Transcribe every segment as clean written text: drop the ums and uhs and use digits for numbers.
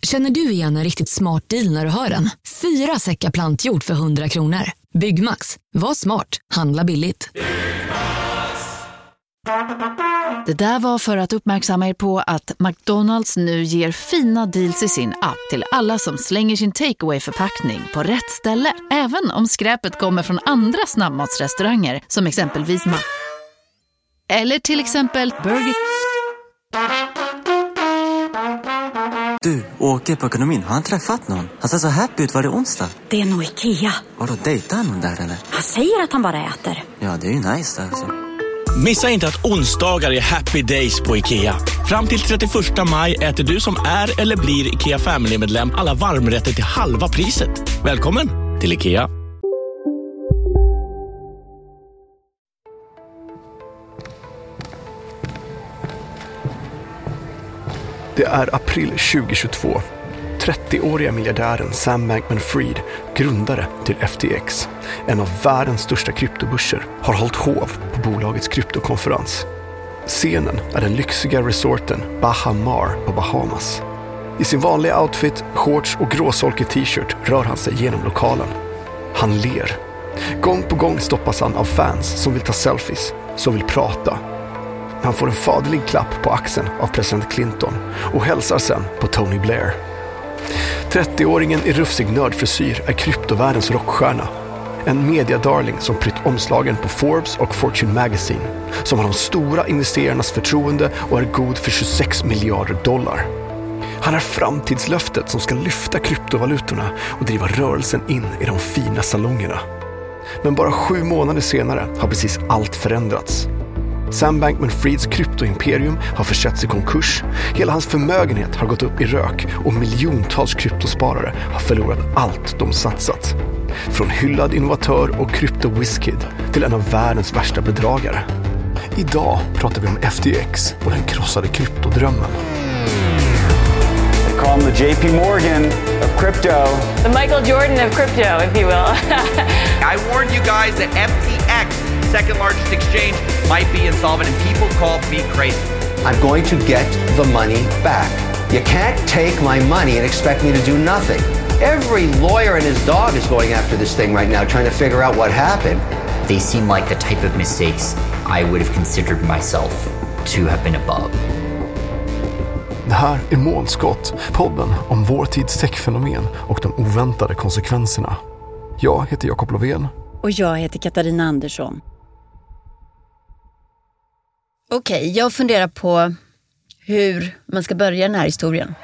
Känner du igen en riktigt smart deal när du hör den? 4 säckar plantjord för 100 kronor. Byggmax. Var smart. Handla billigt. Det där var för att uppmärksamma er på att McDonald's nu ger fina deals i sin app till alla som slänger sin takeaway-förpackning på rätt ställe. Även om skräpet kommer från andra snabbmatsrestauranger som exempelvis eller till exempel Burger. Du, åker på ekonomin. Har han träffat någon? Han ser så happy ut. Var det onsdag? Det är nog Ikea. Har du dejtat någon där eller? Han säger att han bara äter. Ja, det är ju nice där alltså. Missa inte att onsdagar är happy days på IKEA. Fram till 31 maj äter du som är eller blir IKEA Family-medlem alla varmrätter till halva priset. Välkommen till IKEA. Det är april 2022. 30-åriga miljardären Sam Bankman-Fried, grundare till FTX, en av världens största kryptobörser, har hållit hov på bolagets kryptokonferens. Scenen är den lyxiga resorten Baha Mar på Bahamas. I sin vanliga outfit, shorts och gråsolkig t-shirt rör han sig genom lokalen. Han ler. Gång på gång stoppas han av fans som vill ta selfies, som vill prata. Han får en faderlig klapp på axeln av president Clinton och hälsar sen på Tony Blair. 30-åringen i rufsig nördfrisyr är kryptovärldens rockstjärna. En mediadarling som prytt omslagen på Forbes och Fortune Magazine, som har de stora investerarnas förtroende och är god för 26 miljarder dollar. Han är framtidslöftet som ska lyfta kryptovalutorna och driva rörelsen in i de fina salongerna. Men bara 7 månader senare har precis allt förändrats. Sam Bankman-Frieds kryptoimperium har försätts i konkurs, hela hans förmögenhet har gått upp i rök och miljontals kryptosparare har förlorat allt de satsat. Från hyllad innovatör och krypto-whiskid till en av världens värsta bedragare. Idag pratar vi om FTX och den krossade kryptodrömmen. They call him the JP Morgan of crypto. The Michael Jordan of crypto, if you will. I warned you guys that FTX, second largest exchange, might be insolvent, and people called me crazy. I'm going to get the money back. You can't take my money and expect me to do nothing. Every lawyer and his dog is going after this thing right now, trying to figure out what happened. They seem like the type of mistakes I would have considered myself to have been above. Det här är Månskott, podden om vår tids techfenomen och de oväntade konsekvenserna. Jag heter Jakob Lovén. Och jag heter Katarina Andersson. Okej, jag funderar på hur man ska börja den här historien.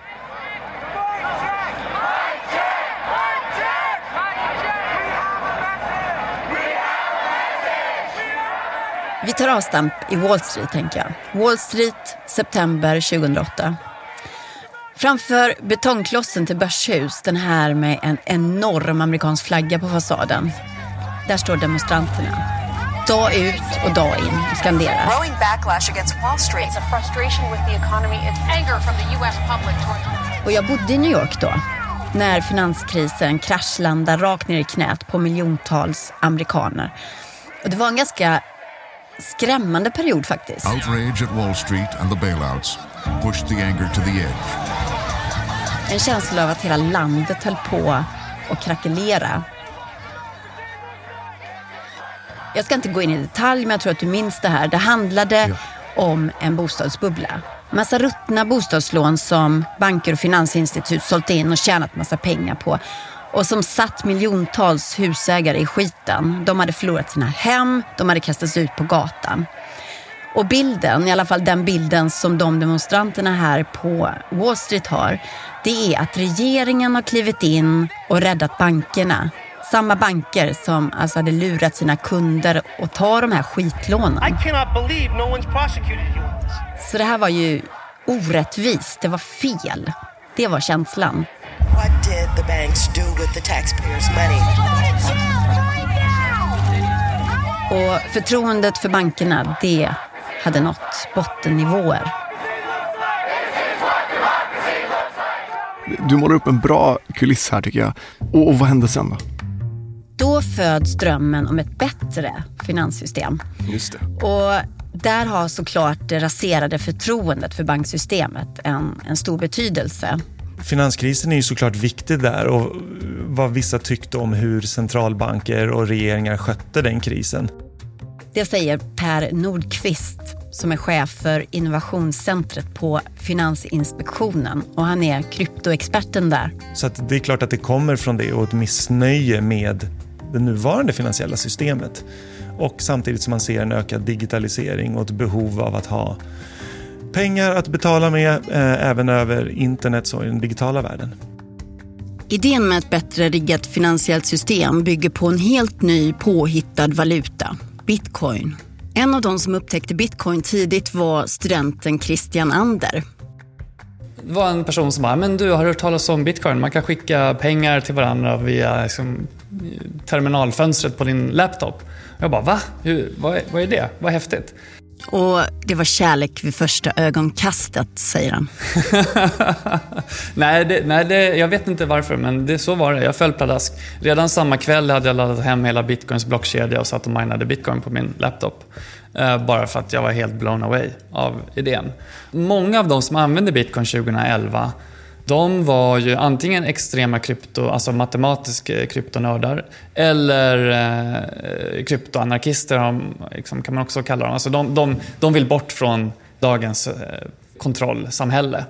Vi tar avstamp i Wall Street, tänker jag. Wall Street, september 2008. Framför betongklossen till börshus, den här med en enorm amerikansk flagga på fasaden. Där står demonstranterna. Dag ut och dag in och skanderar. Growing backlash against Wall Street. It's a frustration with the economy. It's anger from the US public. Och jag bodde i New York då, när finanskrisen kraschlandade rakt ner i knät på miljontals amerikaner. Och det var en ganska skrämmande period faktiskt. Outrage at Wall Street and the bailouts pushed the anger to the edge. En känsla av att hela landet höll på att krackelera. Jag ska inte gå in i detalj, men jag tror att du minns det här. Det handlade om en bostadsbubbla. Massa ruttna bostadslån som banker och finansinstitut sålt in och tjänat massa pengar på. Och som satt miljontals husägare i skiten. De hade förlorat sina hem, de hade kastats ut på gatan. Och bilden, i alla fall den bilden som de demonstranterna här på Wall Street har, det är att regeringen har klivit in och räddat bankerna. Samma banker som alltså hade lurat sina kunder att ta de här skitlånen. I cannot believe no one's prosecuted you on this. Så det här var ju orättvist, det var fel. Det var känslan. What did the banks do with the taxpayers' money? Och förtroendet för bankerna, det hade nått bottennivåer. Du målar upp en bra kuliss här, tycker jag. Och vad hände sen då? Då föds drömmen om ett bättre finanssystem. Just det. Och där har såklart det raserade förtroendet för banksystemet en stor betydelse. Finanskrisen är ju såklart viktig där, och vad vissa tyckte om hur centralbanker och regeringar skötte den krisen. Det säger Per Nordqvist som är chef för innovationscentret på Finansinspektionen, och han är kryptoexperten där. Så att det är klart att det kommer från det och ett missnöje med det nuvarande finansiella systemet. Och samtidigt som man ser en ökad digitalisering och ett behov av att ha pengar att betala med även över internet och i den digitala världen. Idén med ett bättre riggat finansiellt system bygger på en helt ny påhittad valuta, bitcoin. En av de som upptäckte bitcoin tidigt var studenten Christian Ander. Det var en person som bara, men du har hört talas om bitcoin. Man kan skicka pengar till varandra via terminalfönstret på din laptop. Jag bara, va? Vad är det? Vad häftigt. Och det var kärlek vid första ögonkastet, säger han. Nej, jag vet inte varför, men så var det. Jag föll pladask. Redan samma kväll hade jag laddat hem hela bitcoins blockkedja och satt och minade bitcoin på min laptop. Bara för att jag var helt blown away av idén. Många av de som använde bitcoin 2011, de var ju antingen extrema alltså matematiska kryptonördar, eller kryptoanarkister kan man också kalla dem. Alltså de vill bort från dagens kontrollsamhälle.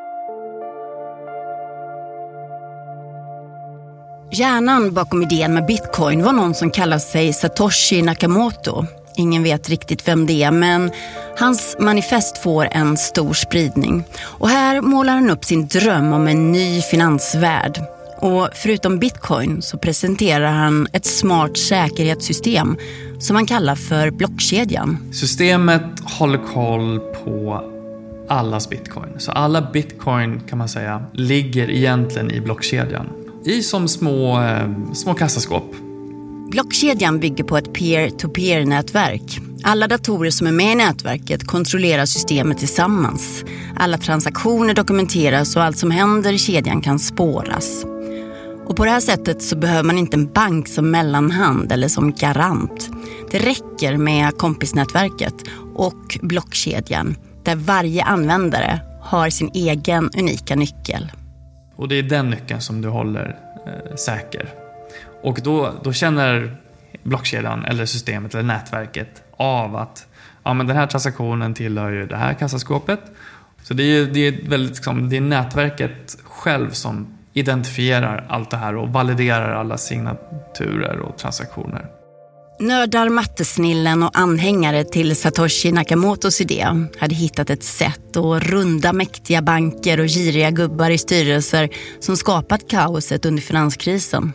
Hjärnan bakom idén med bitcoin var någon som kallar sig Satoshi Nakamoto. Ingen vet riktigt vem det är, men hans manifest får en stor spridning. Och här målar han upp sin dröm om en ny finansvärld. Och förutom bitcoin så presenterar han ett smart säkerhetssystem som han kallar för blockkedjan. Systemet håller koll på allas bitcoin. Så alla bitcoin, kan man säga, ligger egentligen i blockkedjan. I som små kassaskåp. Blockkedjan bygger på ett peer-to-peer-nätverk. Alla datorer som är med i nätverket kontrollerar systemet tillsammans. Alla transaktioner dokumenteras och allt som händer i kedjan kan spåras. Och på det här sättet så behöver man inte en bank som mellanhand eller som garant. Det räcker med kompisnätverket och blockkedjan där varje användare har sin egen unika nyckel. Och det är den nyckeln som du håller säker. Och då känner blockkedjan eller systemet eller nätverket av att men den här transaktionen tillhör ju det här kassaskåpet. Så det är väldigt det är nätverket själv som identifierar allt det här och validerar alla signaturer och transaktioner. Nördar, mattesnillen och anhängare till Satoshi Nakamotos idé hade hittat ett sätt att runda mäktiga banker och giriga gubbar i styrelser som skapat kaoset under finanskrisen.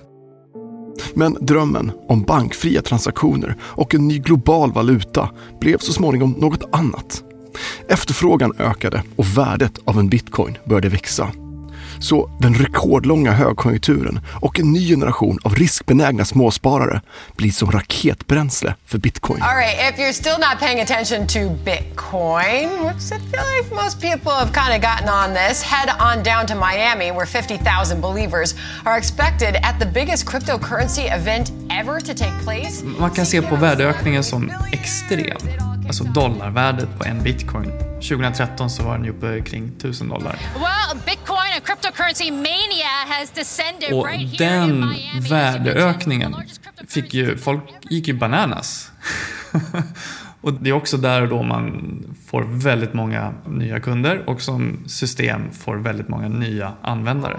Men drömmen om bankfria transaktioner och en ny global valuta blev så småningom något annat. Efterfrågan ökade och värdet av en bitcoin började växa. Så den rekordlånga högkonjunkturen och en ny generation av riskbenägna småsparare blir som raketbränsle för bitcoin. All right, if you're still not paying attention to Bitcoin, which I feel like most people have kind of gotten on this, head on down to Miami where 50,000 believers are expected at the biggest cryptocurrency event ever to take place. Man kan se på värdeökningen som extrem. Alltså dollarvärdet på en bitcoin. 2013 så var den uppe kring $1,000. Well, Bitcoin and cryptocurrency mania has descended och right here in den Miami. värdeökningen folk gick ju bananas. Och det är också där då man får väldigt många nya kunder och som system får väldigt många nya användare.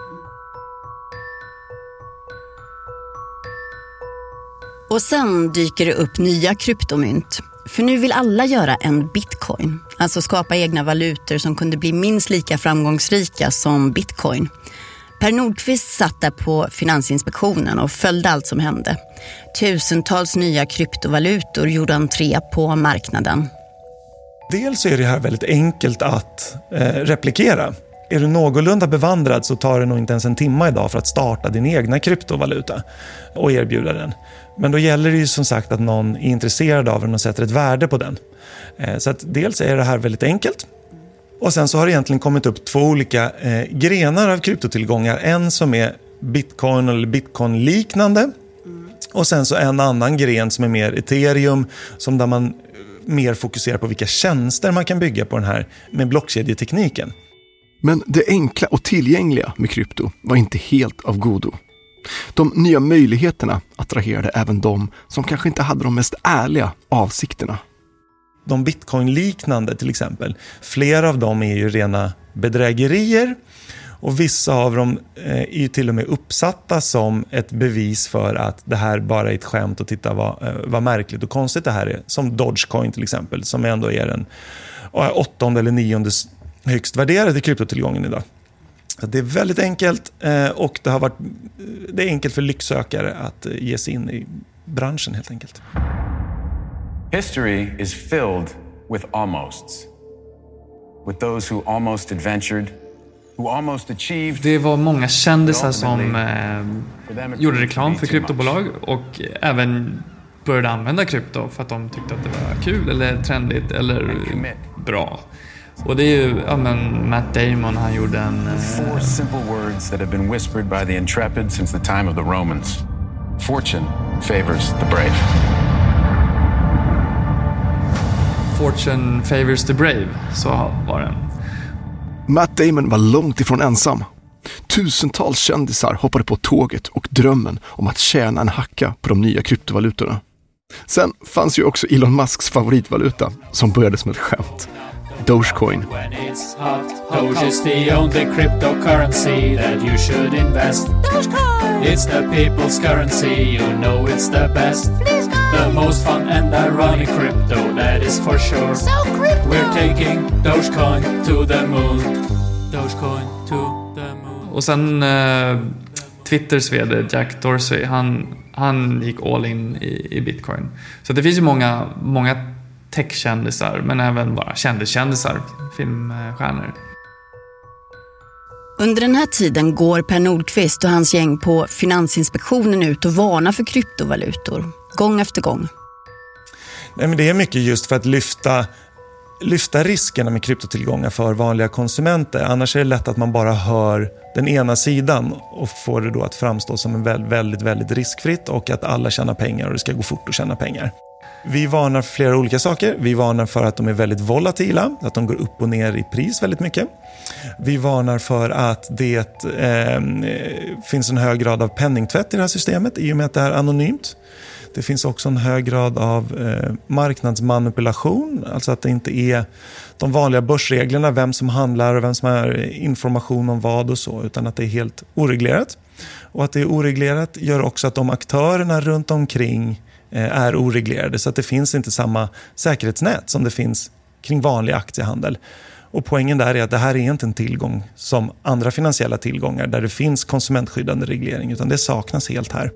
Och sen dyker det upp nya kryptomynt. För nu vill alla göra en bitcoin. Alltså skapa egna valutor som kunde bli minst lika framgångsrika som bitcoin. Per Nordqvist satt där på Finansinspektionen och följde allt som hände. Tusentals nya kryptovalutor gjorde entré på marknaden. Dels är det här väldigt enkelt att replikera. Är du någorlunda bevandrad så tar det nog inte ens en timme idag för att starta din egna kryptovaluta och erbjuda den. Men då gäller det ju som sagt att någon är intresserad av den och sätter ett värde på den. Så att dels är det här väldigt enkelt. Och sen så har det egentligen kommit upp två olika grenar av kryptotillgångar. En som är bitcoin eller bitcoin-liknande. Och sen så en annan gren som är mer ethereum, som där man mer fokuserar på vilka tjänster man kan bygga på den här med blockkedjetekniken. Men det enkla och tillgängliga med krypto var inte helt av godo. De nya möjligheterna attraherade även de som kanske inte hade de mest ärliga avsikterna. De bitcoin-liknande till exempel, flera av dem är ju rena bedrägerier och vissa av dem är ju till och med uppsatta som ett bevis för att det här bara är ett skämt och titta vad märkligt och konstigt det här är. Som Dogecoin till exempel, som ändå är den 8:e eller 9:e högst värderade kryptotillgången idag. Så det är väldigt enkelt och det är enkelt för lycksökare att ge sig in i branschen helt enkelt. History is filled with almosts. With those who almost adventured, who almost achieved. Det var många kändisar som gjorde reklam för kryptobolag och även började använda krypto för att de tyckte att det var kul eller trendigt eller bra. Och det är ju Matt Damon, han gjorde en... Four simple words that have been whispered by the intrepid since the time of the Romans. Fortune favors the brave. Fortune favors the brave, så var den. Matt Damon var långt ifrån ensam. Tusentals kändisar hoppade på tåget och drömmen om att tjäna en hacka på de nya kryptovalutorna. Sen fanns ju också Elon Musks favoritvaluta som började som ett skämt. Dogecoin. When it's hot, Doge is the only cryptocurrency that you should invest. Dogecoin! It's the people's currency, you know it's the best. The most fun and ironic crypto, that is for sure. So crypto! We're taking Dogecoin to the moon. Dogecoin to the moon. Och sen Twitters vd Jack Dorsey, han gick all in i Bitcoin. Så det finns ju många tech-kändisar, men även bara kändisar, filmstjärnor. Under den här tiden går Per Nordqvist och hans gäng på Finansinspektionen ut och varnar för kryptovalutor, gång efter gång. Nej, men det är mycket just för att lyfta riskerna med kryptotillgångar för vanliga konsumenter. Annars är det lätt att man bara hör den ena sidan och får det då att framstå som en väldigt, väldigt riskfritt och att alla tjänar pengar och det ska gå fort att tjäna pengar. Vi varnar för flera olika saker. Vi varnar för att de är väldigt volatila, att de går upp och ner i pris väldigt mycket. Vi varnar för att det finns en hög grad av penningtvätt i det här systemet i och med att det är anonymt. Det finns också en hög grad av marknadsmanipulation, alltså att det inte är de vanliga börsreglerna, vem som handlar och vem som har information om vad och så, utan att det är helt oreglerat. Och att det är oreglerat gör också att de aktörerna runt omkring är oreglerade, så att det finns inte samma säkerhetsnät som det finns kring vanlig aktiehandel. Och poängen där är att det här är inte en tillgång som andra finansiella tillgångar där det finns konsumentskyddande reglering, utan det saknas helt här.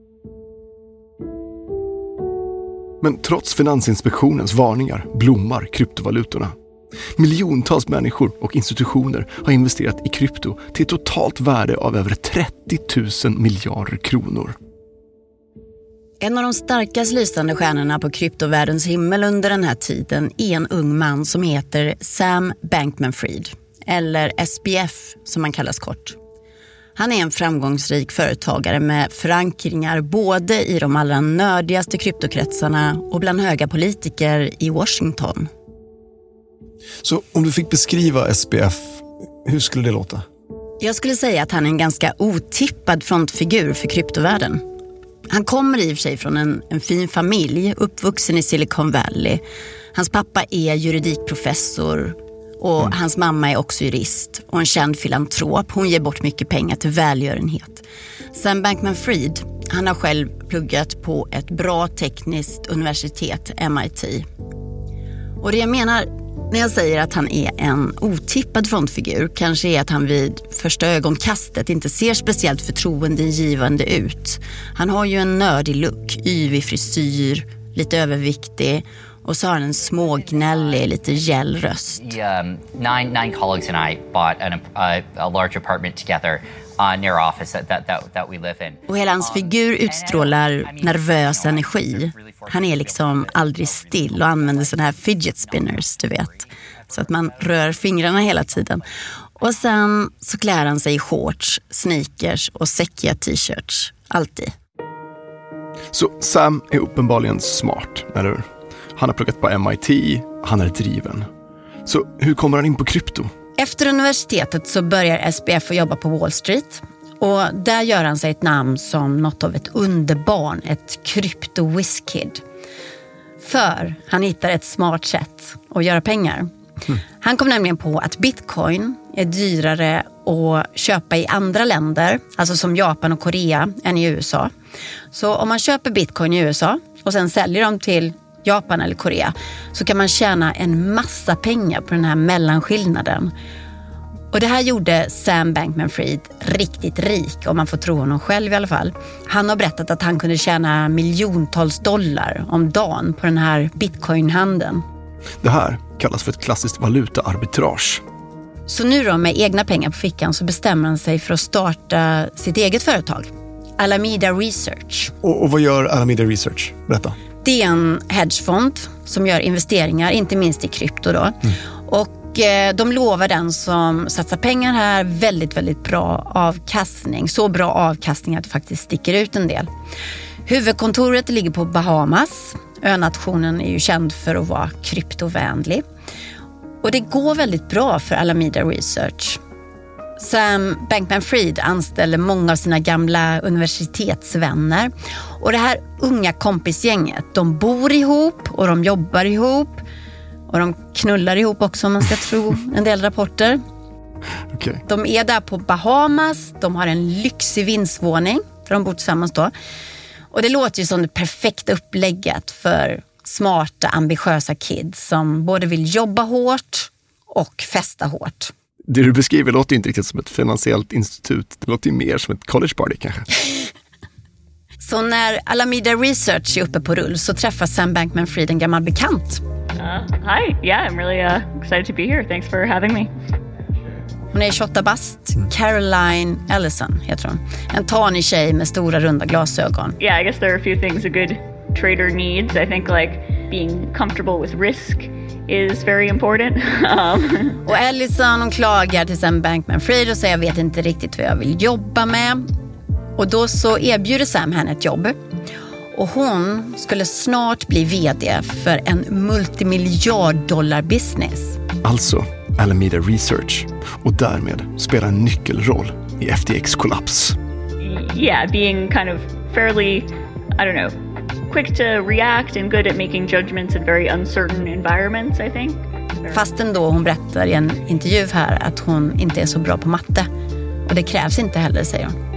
Men trots Finansinspektionens varningar blommar kryptovalutorna. Miljontals människor och institutioner har investerat i krypto till ett totalt värde av över 30 000 miljarder kronor. En av de starkast lysande stjärnorna på kryptovärldens himmel under den här tiden är en ung man som heter Sam Bankman-Fried, eller SBF som man kallas kort. Han är en framgångsrik företagare med förankringar både i de allra nördigaste kryptokretsarna och bland höga politiker i Washington. Så om du fick beskriva SBF, hur skulle det låta? Jag skulle säga att han är en ganska otippad frontfigur för kryptovärlden. Han kommer i och för sig från en fin familj, uppvuxen i Silicon Valley. Hans pappa är juridikprofessor och hans mamma är också jurist och en känd filantrop. Hon ger bort mycket pengar till välgörenhet. Sam Bankman-Fried, han har själv pluggat på ett bra tekniskt universitet, MIT. Och det jag menar när jag säger att han är en otippad frontfigur kanske är att han vid första ögonkastet inte ser speciellt förtroendeingivande ut. Han har ju en nördig look, yvig frisyr, lite överviktig och så har han en smågnällig, lite gäll röst. Nine colleagues and I bought a large apartment together near our office that we live in. Och hela hans figur utstrålar nervös energi. Han är liksom aldrig still och använder sådana här fidget spinners, du vet. Så att man rör fingrarna hela tiden. Och sen så klär han sig i shorts, sneakers och säckiga t-shirts. Alltid. Så Sam är uppenbarligen smart, eller hur? Han har pluggat på MIT, han är driven. Så hur kommer han in på krypto? Efter universitetet så börjar SBF att jobba på Wall Street. Och där gör han sig ett namn som något av ett underbarn, ett krypto-whiz-kid. För han hittar ett smart sätt att göra pengar. Han kom nämligen på att bitcoin är dyrare att köpa i andra länder, alltså som Japan och Korea, än i USA. Så om man köper bitcoin i USA och sen säljer dem till Japan eller Korea så kan man tjäna en massa pengar på den här mellanskillnaden. Och det här gjorde Sam Bankman-Fried riktigt rik, om man får tro honom själv i alla fall. Han har berättat att han kunde tjäna miljontals dollar om dagen på den här bitcoinhandeln. Det här kallas för ett klassiskt valutaarbitrage. Så nu då, med egna pengar på fickan, så bestämmer han sig för att starta sitt eget företag, Alameda Research. Och vad gör Alameda Research? Berätta. Det är en hedgefond som gör investeringar, inte minst i krypto då. Och de lovar den som satsar pengar här väldigt, väldigt bra avkastning. Så bra avkastning att det faktiskt sticker ut en del. Huvudkontoret ligger på Bahamas. Önationen är ju känd för att vara kryptovänlig. Och det går väldigt bra för Alameda Research. Sam Bankman-Fried anställer många av sina gamla universitetsvänner. Och det här unga kompisgänget, de bor ihop och de jobbar ihop. Och de knullar ihop också, om man ska tro en del rapporter. Okay. De är där på Bahamas, de har en lyxig vindsvåning där de bor tillsammans då. Och det låter ju som det perfekta upplägget för smarta, ambitiösa kids som både vill jobba hårt och festa hårt. Det du beskriver låter inte riktigt som ett finansiellt institut. Det låter ju mer som ett college party kanske. Så när Alameda Research är uppe på rull så träffar Sam Bankman-Fried en gammal bekant. Hi, yeah, I'm really excited to be here. Thanks for having me. Hon är 28 bast, Caroline Ellison heter hon. En tanig tjej med stora runda glasögon. Yeah, I guess there are a few things a good trader needs. I think like being comfortable with risk is very important. Och Ellison, hon klagar till Sam Bankman-Fried och säger jag vet inte riktigt vad jag vill jobba med. Och då så erbjuder Sam henne ett jobb. Och hon skulle snart bli vd för en multimiljarddollar-business. Alltså Alameda Research. Och därmed spelar en nyckelroll i FTX kollaps. Yeah, being kind of fairly, I don't know, quick to react and good at making judgments in very uncertain environments, I think. Fastän då hon berättar i en intervju här att hon inte är så bra på matte. Och det krävs inte heller, säger hon.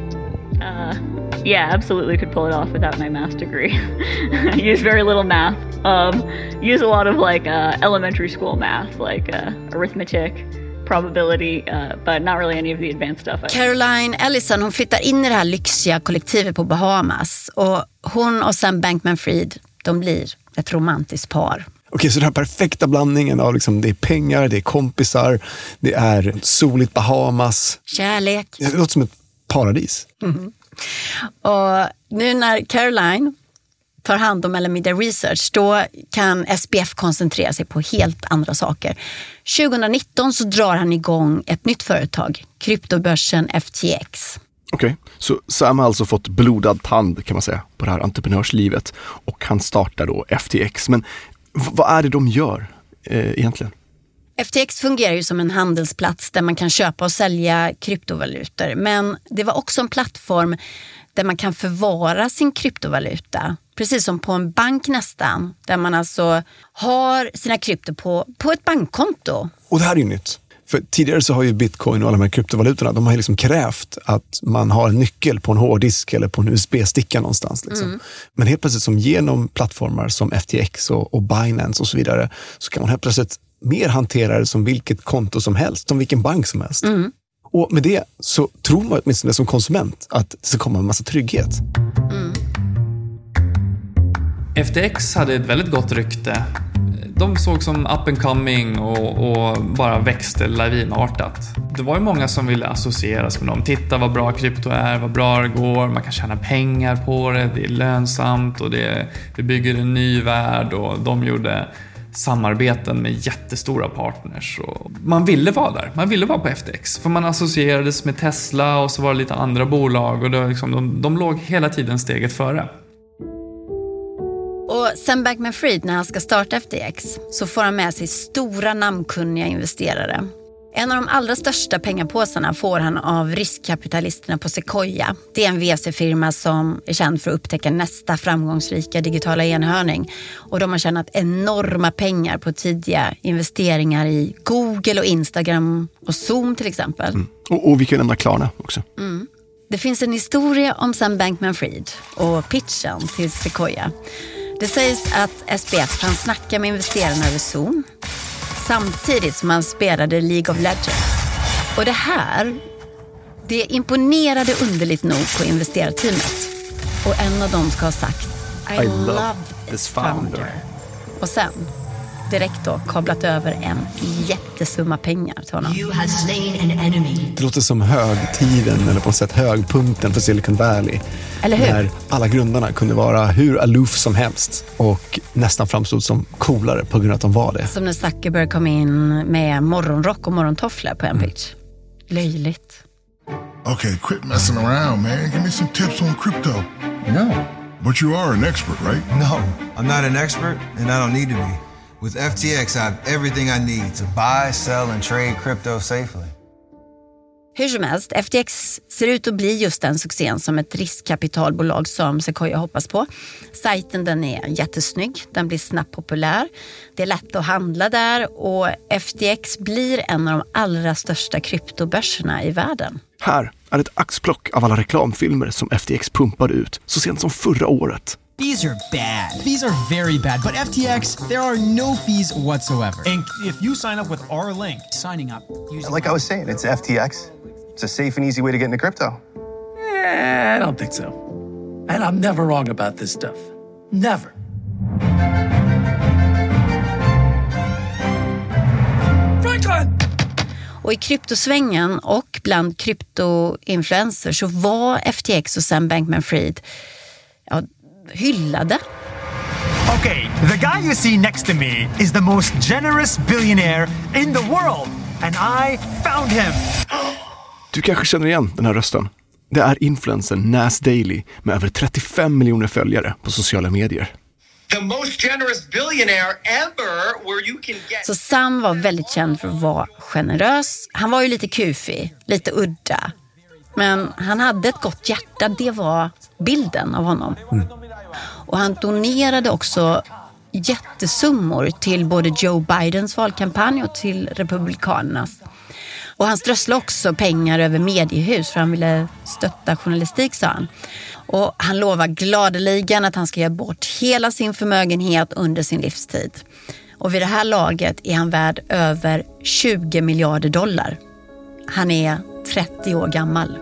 Yeah, absolutely could pull it off without my math degree. Use very little math. Use a lot of like elementary school math, like arithmetic, probability, but not really any of the advanced stuff. Caroline Ellison, hon flyttar in i det här lyxiga kollektivet på Bahamas. Och hon och Sam Bankman-Fried, de blir ett romantiskt par. Okej, så den här perfekta blandningen av liksom, det är pengar, det är kompisar, det är soligt Bahamas. Kärlek. Det låter som ett paradis. Mm. Och nu när Caroline tar hand om Alameda Research, då kan SBF koncentrera sig på helt andra saker. 2019 så drar han igång ett nytt företag, kryptobörsen FTX. Okej, så Sam har alltså fått blodad tand kan man säga på det här entreprenörslivet och han startar då FTX. Men vad är det de gör egentligen? FTX fungerar ju som en handelsplats där man kan köpa och sälja kryptovalutor. Men det var också en plattform där man kan förvara sin kryptovaluta. Precis som på en bank nästan. Där man alltså har sina krypto på ett bankkonto. Och det här är ju nytt. För tidigare så har ju bitcoin och alla de här kryptovalutorna, de har ju liksom krävt att man har en nyckel på en hårddisk eller på en USB-sticka någonstans. Liksom. Men helt plötsligt som genom plattformar som FTX och Binance och så vidare så kan man helt plötsligt mer hantera det som vilket konto som helst, som vilken bank som helst. Och med det så tror man åtminstone som konsument att det ska komma en massa trygghet. FTX hade ett väldigt gott rykte. De såg som up and coming och bara växte lavinartat. Det var ju många som ville associeras med dem. Titta vad bra krypto är, vad bra det går. Man kan tjäna pengar på det, det är lönsamt och det bygger en ny värld. Och de gjorde samarbeten med jättestora partners. Och man ville vara där, man ville vara på FTX. För man associerades med Tesla och så var det lite andra bolag. Och det liksom, de låg hela tiden steget före. Och Sam Bankman-Fried, när han ska starta FTX, så får han med sig stora namnkunniga investerare. En av de allra största pengapåsarna får han av riskkapitalisterna på Sequoia. Det är en VC-firma som är känd för att upptäcka nästa framgångsrika digitala enhörning. Och de har tjänat enorma pengar på tidiga investeringar i Google och Instagram och Zoom till exempel. Och vi kan nämna Klarna också. Det finns en historia om Sam Bankman-Fried och pitchen till Sequoia. Det sägs att SBF kan snacka med investerarna över Zoom samtidigt som han spelade League of Legends. Och det imponerade underligt nog på investerarteamet. Och en av dem ska ha sagt I love this founder. Och sen direkt då kablat över en jättesumma pengar till honom. You have slain an enemy. Det låter som högtiden eller på något sätt högpunkten för Silicon Valley. Eller hur? När alla grundarna kunde vara hur aloof som helst och nästan framstod som coolare på grund av att de var det. Som när Zuckerberg kom in med morgonrock och morgontofflor på en pitch. Löjligt. Okay, quit messing around, man. Give me some tips on crypto. No. But you are an expert, right? No, I'm not an expert and I don't need to be. With FTX, I have everything I need to buy, sell and trade crypto safely. Hur som helst, FTX ser ut att bli just den succén som ett riskkapitalbolag som Sequoia hoppas på. Sajten den är jättesnygg, den blir snabbt populär. Det är lätt att handla där och FTX blir en av de allra största kryptobörserna i världen. Här är ett axplock av alla reklamfilmer som FTX pumpade ut så sent som förra året. Fees are bad. Fees are very bad. But FTX, there are no fees whatsoever. And if you sign up with our link, signing up using... Like I was saying, it's FTX. It's a safe and easy way to get into crypto. I don't think so. And I'm never wrong about this stuff. Never. Franklin! Och i kryptosvängen och bland kryptoinfluencers så var FTX och Sam Bankman-Fried hyllade. Okay, the guy you see next to me is the most generous billionaire in the world. And I found him. Du kanske känner igen den här rösten. Det är influencern Nas Daily med över 35 miljoner följare på sociala medier. The most generous billionaire ever where you can get... Så Sam var väldigt känd för att vara generös. Han var ju lite kufig, lite udda. Men han hade ett gott hjärta, det var bilden av honom. Och han donerade också jättesummor till både Joe Bidens valkampanj och till republikanernas. Och han strösslade också pengar över mediehus för han ville stötta journalistik, sa han. Och han lovar gladeligen att han ska ge bort hela sin förmögenhet under sin livstid. Och vid det här laget är han värd över 20 miljarder dollar. Han är 30 år gammal.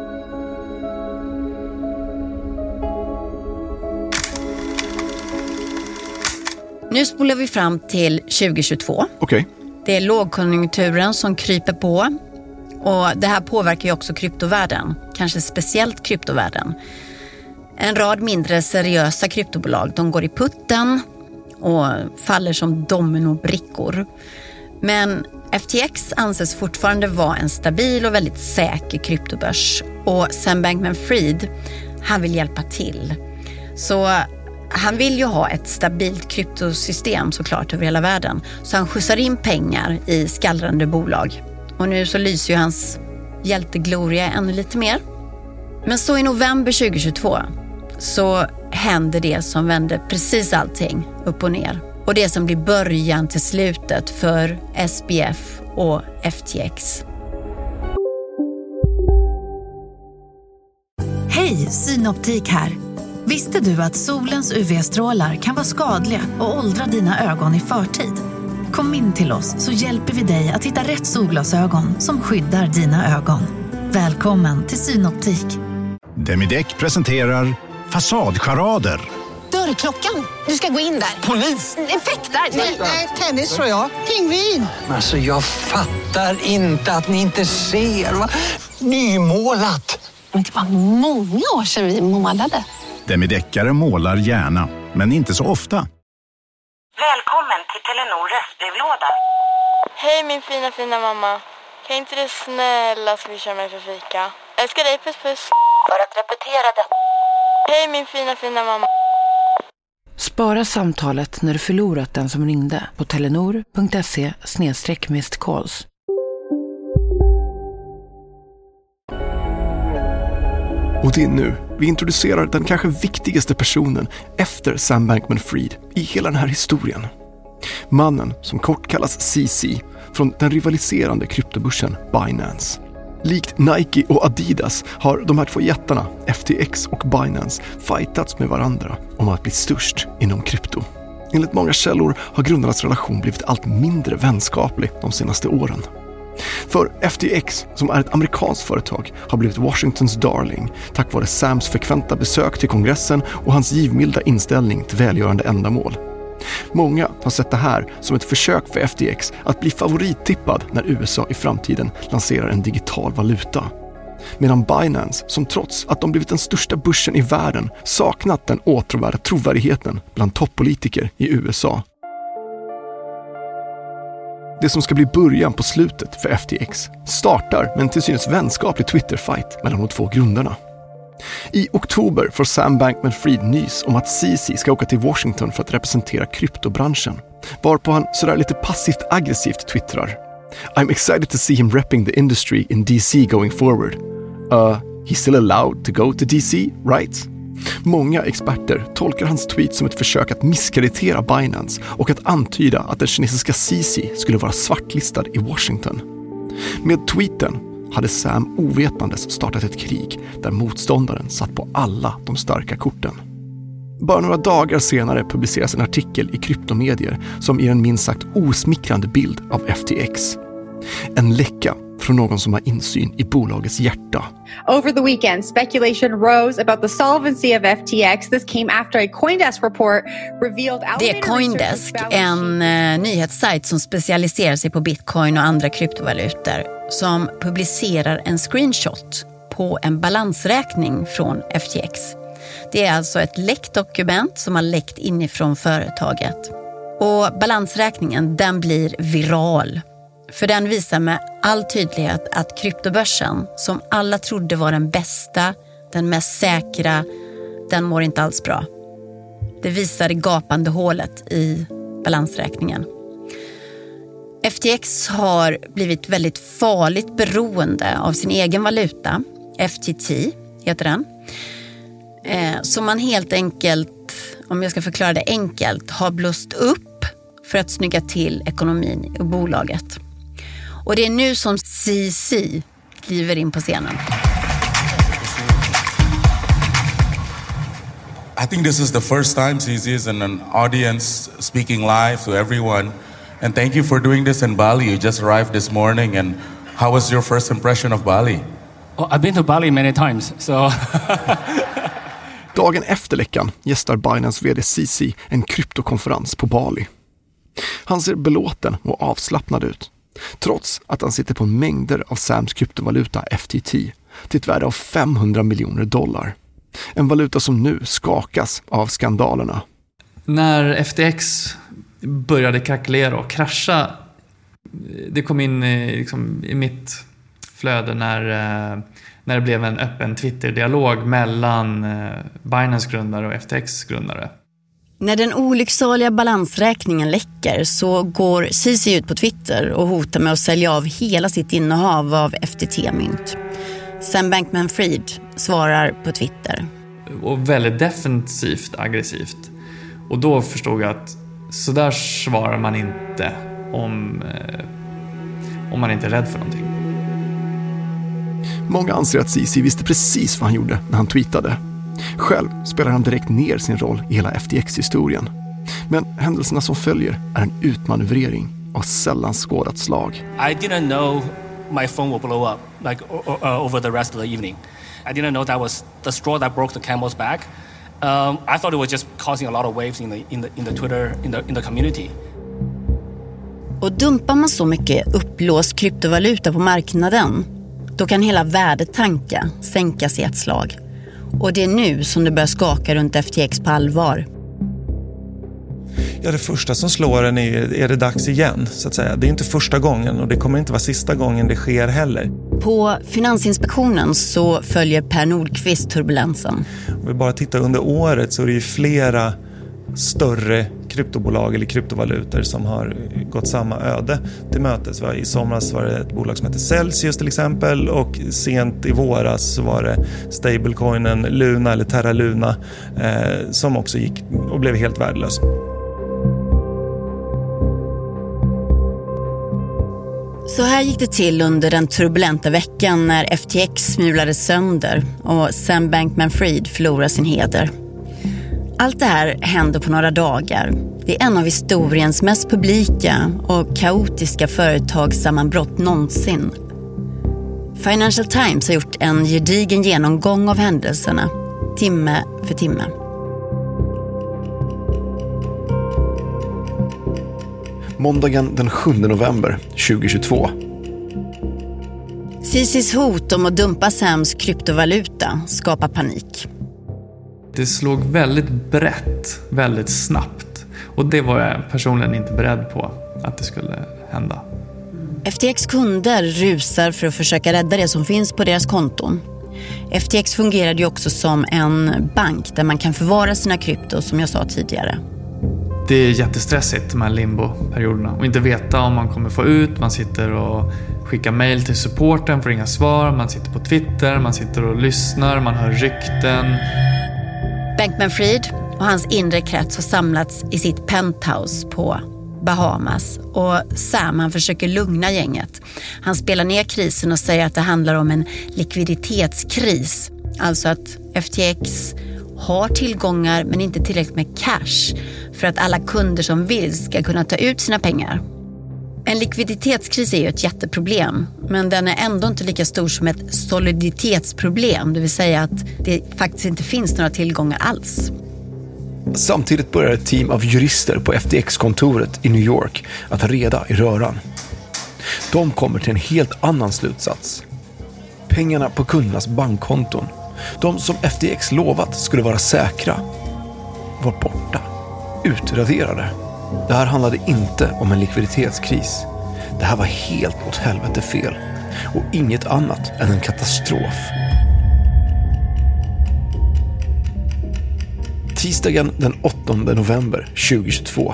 Nu spolar vi fram till 2022. Okej. Det är lågkonjunkturen som kryper på. Och det här påverkar ju också kryptovärlden. Kanske speciellt kryptovärlden. En rad mindre seriösa kryptobolag, de går i putten och faller som dominobrickor. Men FTX anses fortfarande vara en stabil och väldigt säker kryptobörs. Och Sam Bankman-Fried, han vill hjälpa till. Så han vill ju ha ett stabilt kryptosystem såklart över hela världen. Så han skjutsar in pengar i skallrande bolag. Och nu så lyser ju hans hjältegloria ännu lite mer. Men så i november 2022 så händer det som vänder precis allting upp och ner. Och det som blir början till slutet för SBF och FTX. Hej, Synoptik här. Visste du att solens UV-strålar kan vara skadliga och åldra dina ögon i förtid? Kom in till oss så hjälper vi dig att hitta rätt solglasögon som skyddar dina ögon. Välkommen till Synoptik. Demideck presenterar Fasadcharader. Dörrklockan. Du ska gå in där. Polis? Effektar? Nej, tennis tror jag. Pingvin. Alltså jag fattar inte att ni inte ser. Va? Nymålat. Men det var många år sedan vi målade. Demideckare målar gärna, men inte så ofta. Välkommen till Telenor röstbrevlåda. Hej min fina mamma. Kan inte du snälla swisha mig för fika? Älskar dig, puss puss. För att repetera det. Hej min fina mamma. Spara samtalet när du förlorat den som ringde på telenor.se/missed calls. Och det är nu vi introducerar den kanske viktigaste personen efter Sam Bankman-Fried i hela den här historien. Mannen som kort kallas CZ från den rivaliserande kryptobörsen Binance. Likt Nike och Adidas har de här två jättarna, FTX och Binance, fightats med varandra om att bli störst inom krypto. Enligt många källor har grundarnas relation blivit allt mindre vänskaplig de senaste åren. För FTX, som är ett amerikanskt företag, har blivit Washingtons darling tack vare Sams frekventa besök till kongressen och hans givmilda inställning till välgörande ändamål. Många har sett det här som ett försök för FTX att bli favorittippad när USA i framtiden lanserar en digital valuta. Medan Binance, som trots att de blivit den största börsen i världen, saknat den åtråvärda trovärdigheten bland toppolitiker i USA. Det som ska bli början på slutet för FTX startar med en till synes vänskaplig Twitter-fight mellan de två grundarna. I oktober får Sam Bankman-Fried nys om att CZ ska åka till Washington för att representera kryptobranschen, varpå han sådär lite passivt aggressivt twittrar: "I'm excited to see him repping the industry in DC going forward. He's still allowed to go to DC, right?" Många experter tolkar hans tweet som ett försök att misskreditera Binance och att antyda att den kinesiska CZ skulle vara svartlistad i Washington. Med tweeten hade Sam ovetandes startat ett krig där motståndaren satt på alla de starka korten. Bara några dagar senare publiceras en artikel i kryptomedier som ger en minst sagt osmickrande bild av FTX. En läcka från någon som har insyn i bolagets hjärta. Over the weekend, speculation rose about the solvency of FTX. This came after a CoinDesk report revealed... Det är CoinDesk, en nyhetssajt som specialiserar sig på bitcoin och andra kryptovalutor, som publicerar en screenshot på en balansräkning från FTX. Det är alltså ett läckt dokument som har läckt inifrån företaget. Och balansräkningen, den blir viral. För den visar med all tydlighet att kryptobörsen, som alla trodde var den bästa, den mest säkra, den mår inte alls bra. Det visar det gapande hålet i balansräkningen. FTX har blivit väldigt farligt beroende av sin egen valuta, FTT heter den. Som man helt enkelt, om jag ska förklara det enkelt, har blåst upp för att snygga till ekonomin i bolaget. Och det är nu som CZ kliver in på scenen. I think this is the first time CZ is in an audience speaking live to everyone. And thank you for doing this in Bali. You just arrived this morning. And how was your first impression of Bali? Oh, I've been to Bali many times, so... Dagen efter läckan gästar Binance vd CZ en kryptokonferens på Bali. Han ser belåten och avslappnad ut, trots att han sitter på mängder av Sams kryptovaluta FTT till ett värde av $500 miljoner. En valuta som nu skakas av skandalerna. När FTX började krackelera och krascha, det kom in liksom i mitt flöde när det blev en öppen Twitter-dialog mellan Binance grundare och FTX grundare. När den olycksaliga balansräkningen läcker så går CZ ut på Twitter och hotar med att sälja av hela sitt innehav av FTT-mynt. Sam Bankman-Fried svarar på Twitter. Och väldigt defensivt, aggressivt. Och då förstod jag att så där svarar man inte om man inte är rädd för någonting. Många anser att CZ visste precis vad han gjorde när han tweetade. Själv spelar han direkt ner sin roll i hela FTX-historien. Men händelserna som följer är en utmanövrering av sällan skådat slag. I didn't know my phone would blow up like over the rest of the evening. I didn't know that was the straw that broke the camel's back. I thought it was just causing a lot of waves in the Twitter in the community. Och dumpar man så mycket upplåst kryptovaluta på marknaden, då kan hela värdet sänkas i ett slag. Och det är nu som det börjar skaka runt FTX på allvar. Ja, det första som slår en är det dags igen, så att säga. Det är inte första gången och det kommer inte vara sista gången det sker heller. På Finansinspektionen så följer Per Nordqvist turbulensen. Om vi bara tittar under året så är det ju flera större kryptobolag eller kryptovalutor som har gått samma öde till mötes. I somras var det ett bolag som heter Celsius till exempel, och sent i våras så var det stablecoinen Luna eller Terra Luna som också gick och blev helt värdelös. Så här gick det till under den turbulenta veckan när FTX smulades sönder och Sam Bankman-Fried förlorade sin heder. Allt det här hände på några dagar. Det är en av historiens mest publika och kaotiska företagssammanbrott någonsin. Financial Times har gjort en gedigen genomgång av händelserna, timme för timme. Måndagen den 7 november 2022. CZ:s hot om att dumpa Sams kryptovaluta skapar panik. Det slog väldigt brett, väldigt snabbt. Och det var jag personligen inte beredd på att det skulle hända. FTX kunder rusar för att försöka rädda det som finns på deras konton. FTX fungerade ju också som en bank där man kan förvara sina krypto, som jag sa tidigare. Det är jättestressigt de här limbo-perioderna och inte veta om man kommer få ut. Man sitter och skickar mejl till supporten för inga svar. Man sitter på Twitter, man sitter och lyssnar, man hör rykten. Bankman-Fried och hans inre krets har samlats i sitt penthouse på Bahamas. Och Sam, han försöker lugna gänget. Han spelar ner krisen och säger att det handlar om en likviditetskris. Alltså att FTX har tillgångar men inte tillräckligt med cash för att alla kunder som vill ska kunna ta ut sina pengar. En likviditetskris är ju ett jätteproblem, men den är ändå inte lika stor som ett soliditetsproblem, det vill säga att det faktiskt inte finns några tillgångar alls. Samtidigt börjar ett team av jurister på FTX-kontoret i New York att ha reda i röran. De kommer till en helt annan slutsats. Pengarna på kundernas bankkonton, de som FTX lovat skulle vara säkra, var borta, utraderade. Det här handlade inte om en likviditetskris. Det här var helt åt helvete fel och inget annat än en katastrof. Tisdagen den 8 november 2022.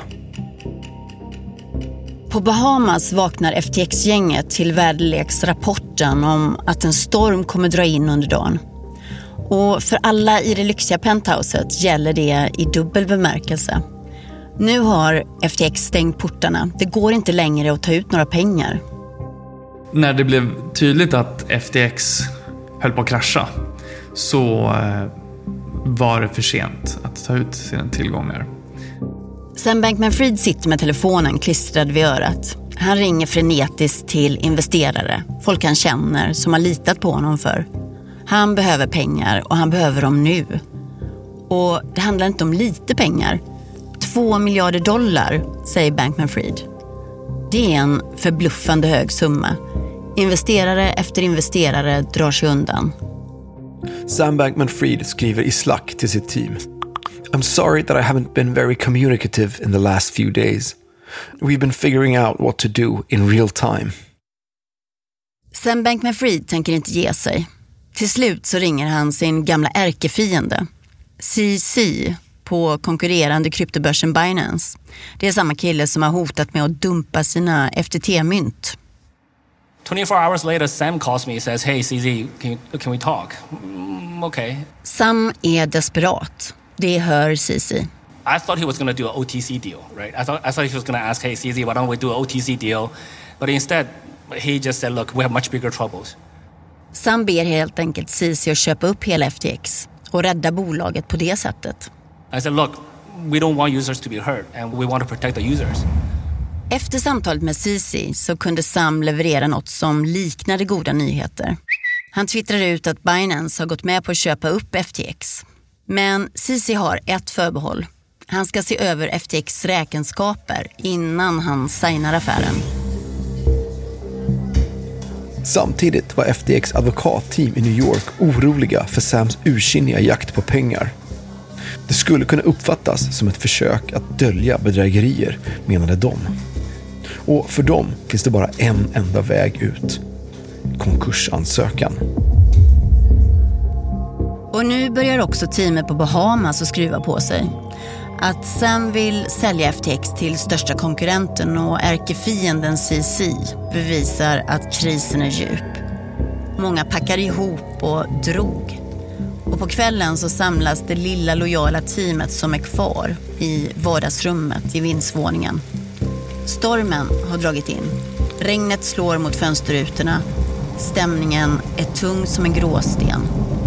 På Bahamas vaknar FTX-gänget till väderleksrapporten om att en storm kommer dra in under dagen. Och för alla i det lyxiga penthouset gäller det i dubbel bemärkelse. Nu har FTX stängt portarna. Det går inte längre att ta ut några pengar. När det blev tydligt att FTX höll på att krascha så var det för sent att ta ut sina tillgångar. Sam Bankman-Fried sitter med telefonen klistrad vid örat. Han ringer frenetiskt till investerare, folk han känner som har litat på honom för. Han behöver pengar och han behöver dem nu. Och det handlar inte om lite pengar. $2 miljarder, säger Bankman-Fried. Det är en förbluffande hög summa. Investerare efter investerare drar sig undan. Sam Bankman-Fried skriver i Slack till sitt team. I'm sorry that I haven't been very communicative in the last few days. We've been figuring out what to do in real time. Sam Bankman-Fried tänker inte ge sig. Till slut så ringer han sin gamla ärkefiende, CZ, på konkurrerande kryptobörsen Binance. Det är samma kille som har hotat med att dumpa sina FTT-mynt. 24 hours later, Sam calls me and says, "Hey, CZ, can we talk?" Okay. Sam är desperat. Det hör CZ. I thought he was going to do an OTC deal, right? I thought he was going to ask, "Hey, CZ, why don't we do an OTC deal?" But instead, he just said, "Look, we have much bigger troubles." Sam ber helt enkelt CZ att köpa upp hela FTX och rädda bolaget på det sättet. I said, "Look, we don't want users to be hurt and we want to protect the users." Efter samtalet med CZ så kunde Sam leverera något som liknade goda nyheter. Han twittrade ut att Binance har gått med på att köpa upp FTX. Men CZ har ett förbehåll. Han ska se över FTX räkenskaper innan han signar affären. Samtidigt var FTX advokatteam i New York oroliga för Sams ursinniga jakt på pengar. Det skulle kunna uppfattas som ett försök att dölja bedrägerier, menade de. Och för dem finns det bara en enda väg ut. Konkursansökan. Och nu börjar också teamet på Bahamas att skruva på sig. Att Sam vill sälja FTX till största konkurrenten och ärkefienden CZ bevisar att krisen är djup. Många packar ihop och drog. Och på kvällen så samlas det lilla lojala teamet som är kvar i vardagsrummet i vindsvåningen. Stormen har dragit in. Regnet slår mot fönsterrutorna. Stämningen är tung som en gråsten.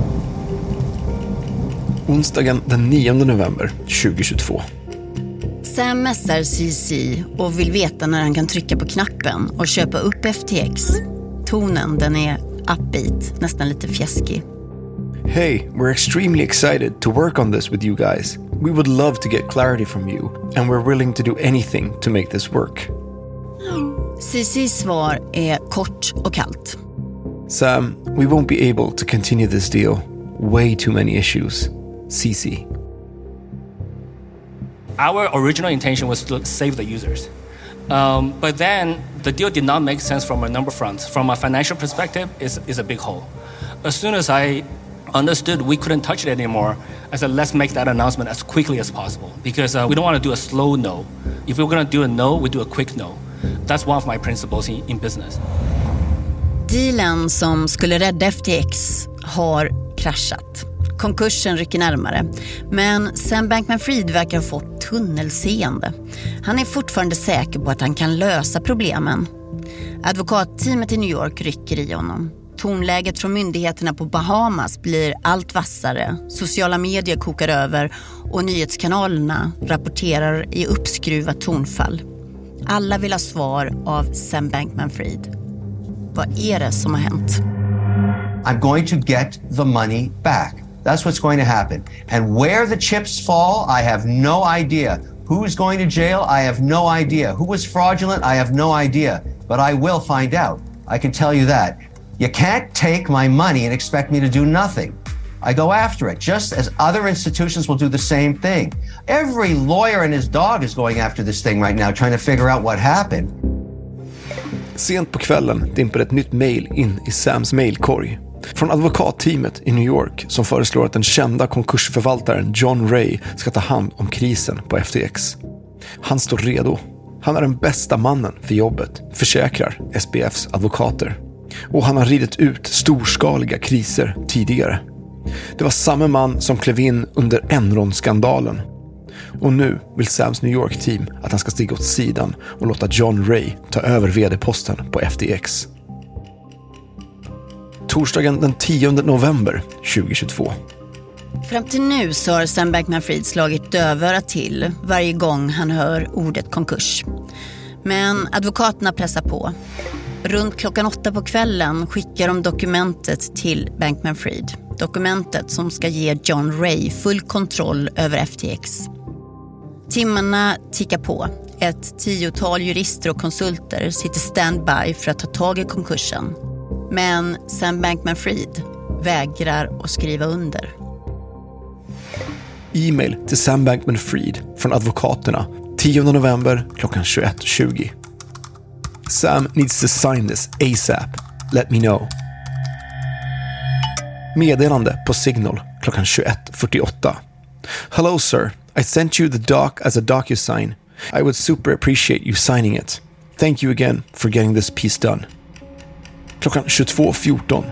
Onsdagen den 9 november 2022. Sam mässar CZ och vill veta när han kan trycka på knappen och köpa upp FTX. Tonen, den är upbeat, nästan lite fjäskig. Hey, we're extremely excited to work on this with you guys. We would love to get clarity from you, and we're willing to do anything to make this work. CZs svar är kort och kallt. Sam, we won't be able to continue this deal. Way too many issues. CZ. Our original intention was to save the users. But then the deal did not make sense from a number of fronts. From a financial perspective, it's a big hole. As soon as I understood we couldn't touch it anymore, I said, let's make that announcement as quickly as possible. Because we don't want to do a slow no. If we're going to do a no, we do a quick no. That's one of my principles in business. Dealen som skulle rädda FTX har kraschat. Konkursen rycker närmare. Men Sam Bankman-Fried verkar ha fått tunnelseende. Han är fortfarande säker på att han kan lösa problemen. Advokatteamet i New York rycker i honom. Tonläget från myndigheterna på Bahamas blir allt vassare. Sociala medier kokar över och nyhetskanalerna rapporterar i uppskruvat tonfall. Alla vill ha svar av Sam Bankman-Fried. Vad är det som har hänt? I'm going to get the money back. That's what's going to happen. And where the chips fall, I have no idea. Who's going to jail, I have no idea. Who was fraudulent, I have no idea. But I will find out. I can tell you that. You can't take my money and expect me to do nothing. I go after it, just as other institutions will do the same thing. Every lawyer and his dog is going after this thing right now, trying to figure out what happened. Sent på kvällen dimper ett nytt mejl in i Sams mejlkorg. Från advokatteamet i New York som föreslår att den kända konkursförvaltaren John Ray ska ta hand om krisen på FTX. Han står redo. Han är den bästa mannen för jobbet, försäkrar SBFs advokater. Och han har ridit ut storskaliga kriser tidigare. Det var samma man som klev in under Enron-skandalen. Och nu vill Sams New York-team att han ska stiga åt sidan och låta John Ray ta över vd-posten på FTX. Torsdagen den 10 november 2022. Fram till nu så har Sam Bankman-Fried slagit dövörat till varje gång han hör ordet konkurs. Men advokaterna pressar på. Runt klockan 8 på kvällen skickar de dokumentet till Bankman-Fried. Dokumentet som ska ge John Ray full kontroll över FTX. Timmarna tickar på. Ett 10-tal jurister och konsulter sitter standby för att ta tag i konkursen. Men Sam Bankman-Fried vägrar att skriva under. E-mail till Sam Bankman-Fried från advokaterna 10 november klockan 21:20. Sam needs to sign this ASAP. Let me know. Meddelande på Signal klockan 21:48. Hello sir, I sent you the doc as a DocuSign. I would super appreciate you signing it. Thank you again for getting this piece done. Klockan 22:14.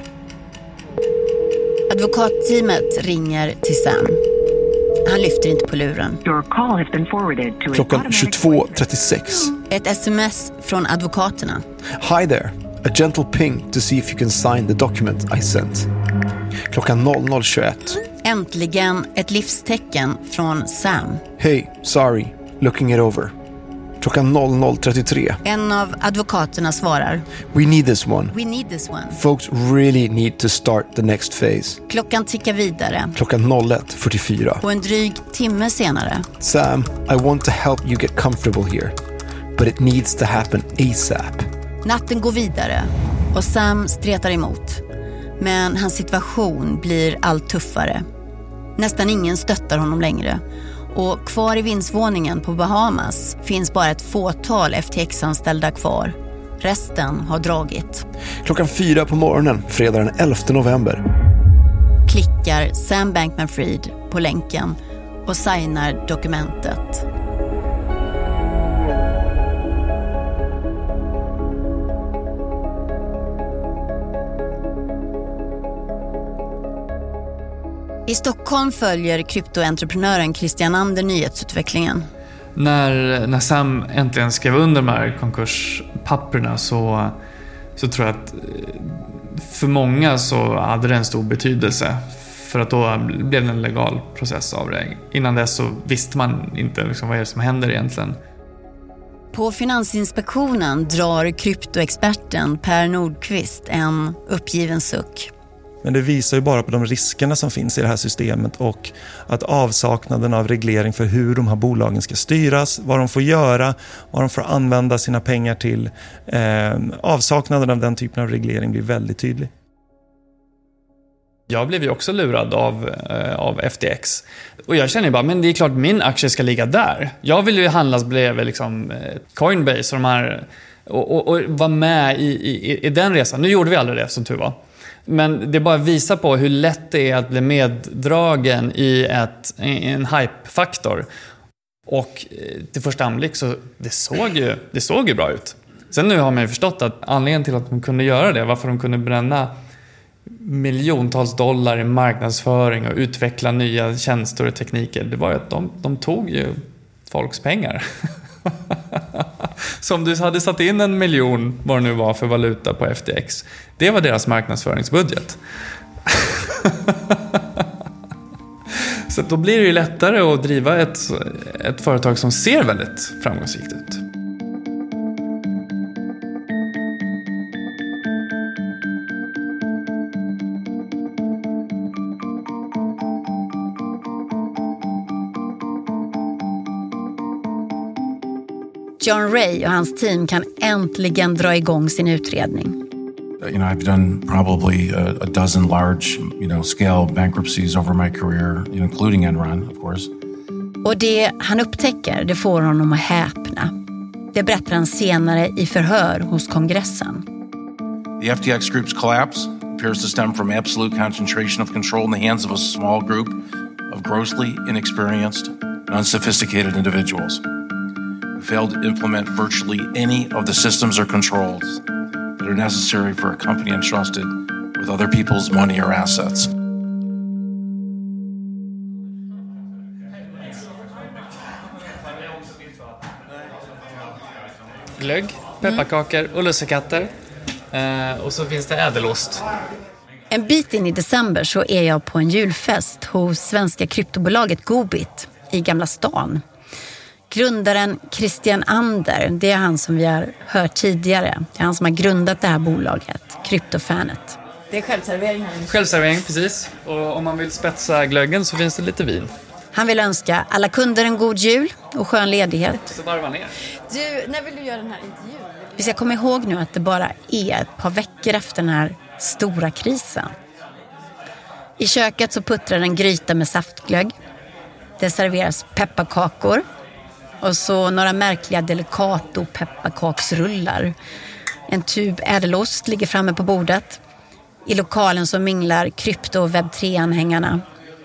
Advokatteamet ringer till Sam. Han lyfter inte på luren. Klockan 22:36. Ett sms från advokaterna. Hi there. A gentle ping to see if you can sign the document I sent. Klockan 00:21. Äntligen ett livstecken från Sam. Hey, sorry. Looking it over. Klockan 00:33. En av advokaterna svarar. We need this one. We need this one. Folks really need to start the next phase. Klockan tickar vidare. Klockan 01:44. Och en dryg timme senare. Sam, I want to help you get comfortable here. But it needs to happen ASAP. Natten går vidare och Sam stretar emot. Men hans situation blir allt tuffare. Nästan ingen stöttar honom längre. Och kvar i vindsvåningen på Bahamas finns bara ett fåtal FTX-anställda kvar. Resten har dragit. Klockan 4 på morgonen, fredag den 11 november. Klickar Sam Bankman-Fried på länken och signar dokumentet. I Stockholm följer kryptoentreprenören Christian Ander nyhetsutvecklingen. När Sam äntligen skrev under de här konkurspapperna så tror jag att för många så hade det en stor betydelse. För att då blev det en legal process av det. Innan dess så visste man inte liksom vad är det som händer egentligen. På Finansinspektionen drar kryptoexperten Per Nordqvist en uppgiven suck. Men det visar ju bara på de riskerna som finns i det här systemet och att avsaknaden av reglering för hur de här bolagen ska styras, vad de får göra, vad de får använda sina pengar till. Avsaknaden av den typen av reglering blir väldigt tydlig. Jag blev ju också lurad av FTX. Och jag känner ju bara, men det är klart min aktie ska ligga där. Jag vill ju handlas bredvid liksom Coinbase och de här och vara med i den resan. Nu gjorde vi aldrig det som tur var. Men det bara visar på hur lätt det är att bli meddragen i en hype-faktor. Och till första anblick så det såg ju bra ut. Sen nu har man ju förstått att anledningen till att de kunde göra det, varför de kunde bränna miljontals dollar i marknadsföring och utveckla nya tjänster och tekniker, det var att de tog ju folks pengar. Så om du hade satt in 1 miljon, vad det nu var för valuta på FTX, det var deras marknadsföringsbudget. Så då blir det ju lättare att driva ett företag som ser väldigt framgångsrikt ut. John Ray och hans team kan äntligen dra igång sin utredning. I've done probably a dozen large, scale bankruptcies over my career, including Enron, of course. Och det han upptäcker, det får honom att häpna. Det berättar han senare i förhör hos kongressen. The FTX group's collapse appears to stem from absolute concentration of control in the hands of a small group of grossly inexperienced and unsophisticated individuals. Failed to implement virtually any of the systems or controls that are necessary for a company entrusted with other people's money or assets. Glögg, pepparkakor och lussekatter. Och så finns det ädelost. En bit in i december så är jag på en julfest hos svenska kryptobolaget Gobit i Gamla stan. Grundaren Christian Ander, det är han som vi har hört tidigare. Det är han som har grundat det här bolaget, Kryptofanet. Det är självservering här. Självservering, precis. Och om man vill spetsa glöggen så finns det lite vin. Han vill önska alla kunder en god jul och skön ledighet. Så varva ner. Du, när vill du göra den här intervjun? Vi ska komma ihåg nu att det bara är ett par veckor efter den här stora krisen. I köket så puttrar en gryta med saftglögg. Det serveras pepparkakor. Och så några märkliga Delicato pepparkaksrullar. En tub ädelost ligger framme på bordet. I lokalen så minglar krypto- och webb3-anhängarna.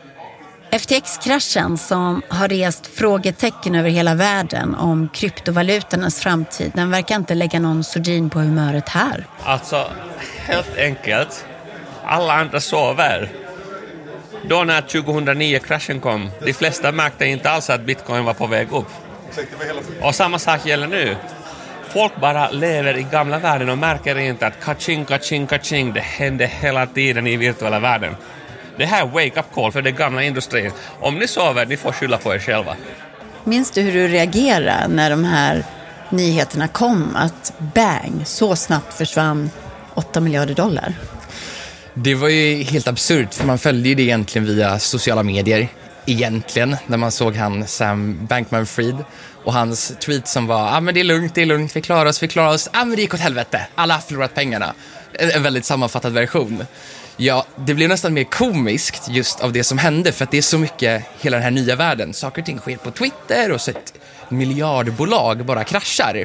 FTX-kraschen som har rest frågetecken över hela världen om kryptovalutornas framtid, den verkar inte lägga någon sordin på humöret här. Alltså, helt enkelt. Alla andra sover. Då när 2009-kraschen kom, de flesta märkte inte alls att bitcoin var på väg upp. Och samma sak gäller nu. Folk bara lever i gamla världen och märker inte att kaching, det händer hela tiden i virtuella världen. Det här är wake-up call för den gamla industrin. Om ni sover, ni får skylla på er själva. Minns du hur du reagerade när de här nyheterna kom? Att bang, så snabbt försvann 8 miljarder dollar. Det var ju helt absurt, för man följde ju det egentligen via sociala medier. Egentligen, när man såg han Sam Bankman-Fried och hans tweet som var men det är lugnt, vi klarar oss, men det gick åt helvete, alla har förlorat pengarna. En väldigt sammanfattad version. Ja, det blev nästan mer komiskt just av det som hände, för att det är så mycket hela den här nya världen. Saker och ting sker på Twitter och så ett miljardbolag bara kraschar.